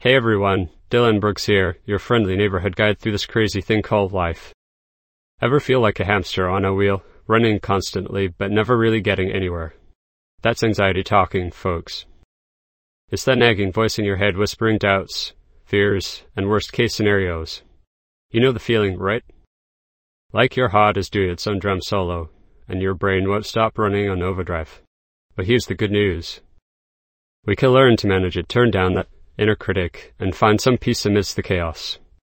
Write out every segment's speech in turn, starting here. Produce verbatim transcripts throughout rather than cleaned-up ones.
Hey everyone, Dylan Brooks here, your friendly neighborhood guide through this crazy thing called life. Ever feel like a hamster on a wheel, running constantly but never really getting anywhere? That's anxiety talking, folks. It's that nagging voice in your head whispering doubts, fears, and worst-case scenarios. You know the feeling, right? Like your heart is doing its own drum solo, and your brain won't stop running on overdrive. But here's the good news. We can learn to manage it, turn down that inner critic, and find some peace amidst the chaos.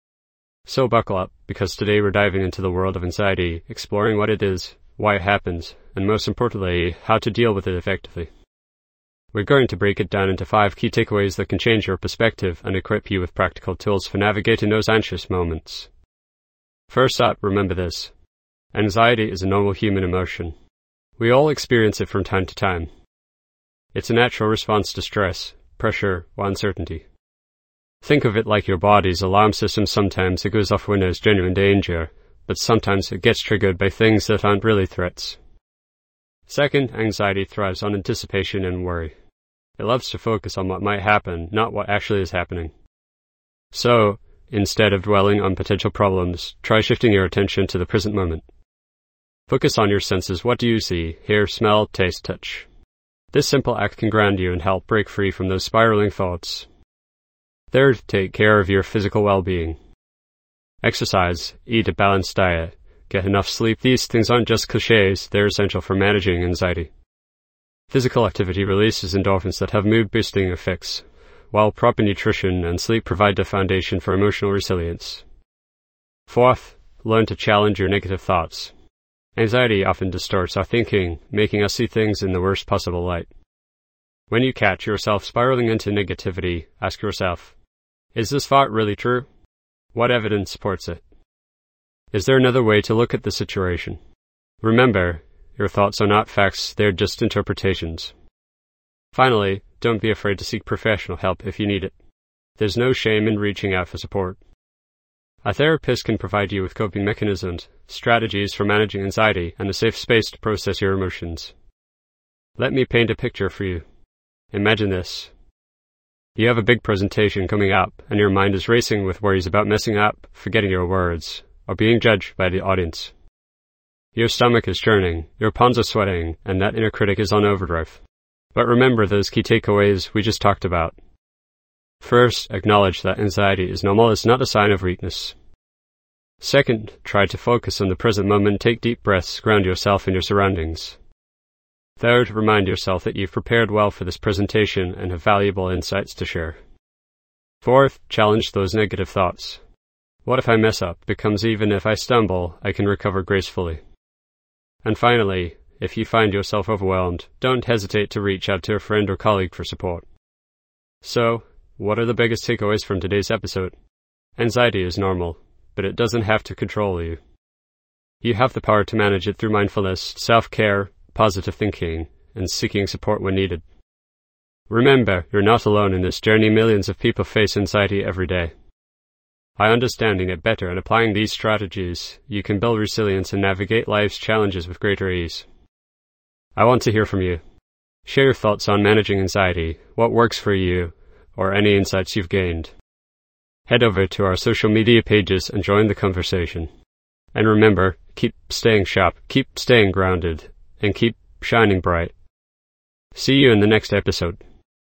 So buckle up, because today we're diving into the world of anxiety, exploring what it is, why it happens, and most importantly, how to deal with it effectively. We're going to break it down into five key takeaways that can change your perspective and equip you with practical tools for navigating those anxious moments. First up, remember this. Anxiety is a normal human emotion. We all experience it from time to time. It's a natural response to stress, pressure, or uncertainty. Think of it like your body's alarm system. Sometimes it goes off when there's genuine danger, but sometimes it gets triggered by things that aren't really threats. Second, anxiety thrives on anticipation and worry. It loves to focus on what might happen, not what actually is happening. So, instead of dwelling on potential problems, try shifting your attention to the present moment. Focus on your senses. What do you see, hear, smell, taste, touch? This simple act can ground you and help break free from those spiraling thoughts. Third, take care of your physical well-being. Exercise, eat a balanced diet, get enough sleep. These things aren't just cliches, they're essential for managing anxiety. Physical activity releases endorphins that have mood-boosting effects, while proper nutrition and sleep provide the foundation for emotional resilience. Fourth, learn to challenge your negative thoughts. Anxiety often distorts our thinking, making us see things in the worst possible light. When you catch yourself spiraling into negativity, ask yourself, is this thought really true? What evidence supports it? Is there another way to look at the situation? Remember, your thoughts are not facts, they're just interpretations. Finally, don't be afraid to seek professional help if you need it. There's no shame in reaching out for support. A therapist can provide you with coping mechanisms, strategies for managing anxiety, and a safe space to process your emotions. Let me paint a picture for you. Imagine this. You have a big presentation coming up, and your mind is racing with worries about messing up, forgetting your words, or being judged by the audience. Your stomach is churning, your palms are sweating, and that inner critic is on overdrive. But remember those key takeaways we just talked about. First, acknowledge that anxiety is normal. It's not a sign of weakness. Second, try to focus on the present moment. Take deep breaths, ground yourself in your surroundings. Third, remind yourself that you've prepared well for this presentation and have valuable insights to share. Fourth, challenge those negative thoughts. What if I mess up? Becomes even if I stumble, I can recover gracefully. And finally, if you find yourself overwhelmed, don't hesitate to reach out to a friend or colleague for support. So, what are the biggest takeaways from today's episode? Anxiety is normal, but it doesn't have to control you. You have the power to manage it through mindfulness, self-care, positive thinking, and seeking support when needed. Remember, you're not alone in this journey. Millions of people face anxiety every day. By understanding it better and applying these strategies, you can build resilience and navigate life's challenges with greater ease. I want to hear from you. Share your thoughts on managing anxiety, what works for you, or any insights you've gained. Head over to our social media pages and join the conversation. And remember, keep staying sharp, keep staying grounded, and keep shining bright. See you in the next episode.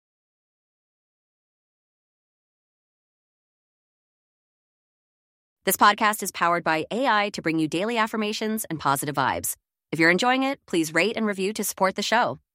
This podcast is powered by A I to bring you daily affirmations and positive vibes. If you're enjoying it, please rate and review to support the show.